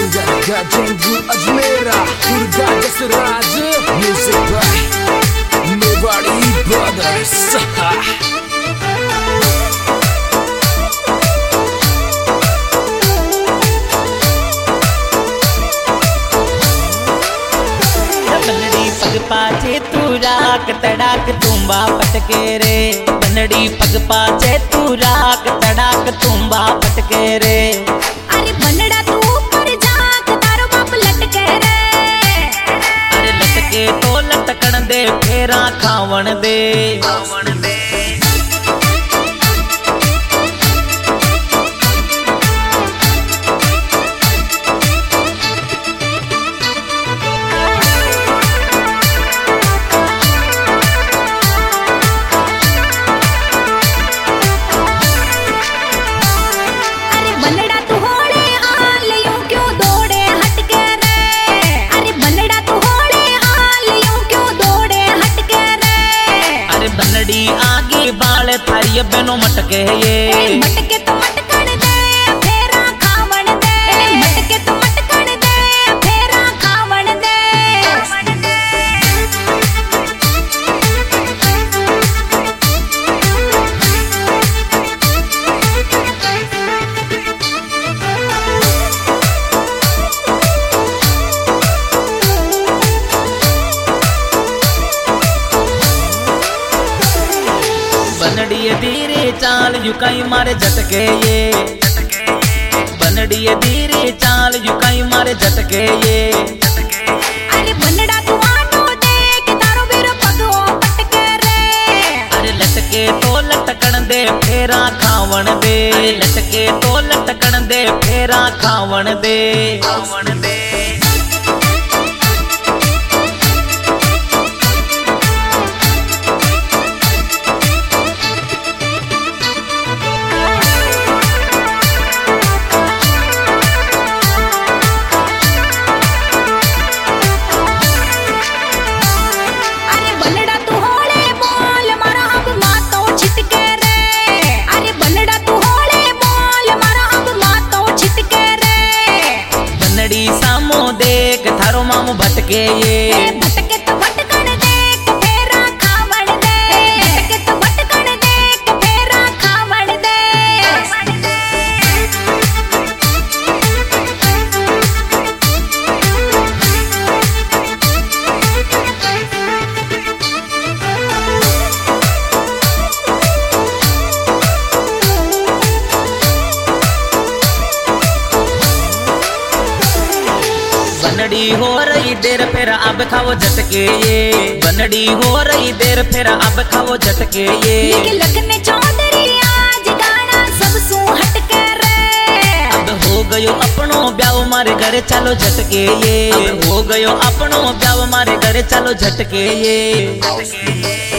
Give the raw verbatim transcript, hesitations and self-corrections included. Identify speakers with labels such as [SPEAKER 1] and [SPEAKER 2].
[SPEAKER 1] Jenggu Ajmera, Durga Jasraj, music by Mewari Brothers.
[SPEAKER 2] बनड़ी पग पाछे तू राख तड़ाक तुम्बा पटके रे। बनड़ी पग पाछे तू राख तड़ाक तुम्बा पटके रे।
[SPEAKER 3] अरे बनड़ा तू ऊपर जाक तारो बाप लटके रे।
[SPEAKER 2] अरे लटके तो लटकण दे फेरा खावण दे खावण दे। बनड़ी आगे बाल थारी बेनो मटके ये
[SPEAKER 3] मटके तो मटकण दे फेरा खावण दे। मटके तो मटकण दे फेरा खावण दे।
[SPEAKER 2] बनड़ी धीरे चाल युकाई मारे झटके ये। बनड़ी धीरे चाल युकाई मारे झटके ये।
[SPEAKER 3] अरे बनड़ा तू आनो देख तारो बीर पगो पटके रे।
[SPEAKER 2] अरे लटके तो लटकण दे फेरा खावण दे। लटके तो लटकण दे फेरा खावण दे खावण दे। सामो देख थारो मामू भटके ये।
[SPEAKER 3] भटके तो भटकण देख फेरा खावण दे। भटके तो भटकण देख फेरा खावण दे।
[SPEAKER 2] बनड़ी हो रही देर फिर अब खाओ झटके ये। बनड़ी हो रही देर फिर अब खाओ झटके ये।
[SPEAKER 3] लगने चौधरी आज गाना सब सू हटके रे।
[SPEAKER 2] अब हो गयो अपनो ब्याव मारे घरे चलो झटके ये। अब हो गयो अपनो ब्याव मारे घरे चलो झटके ये।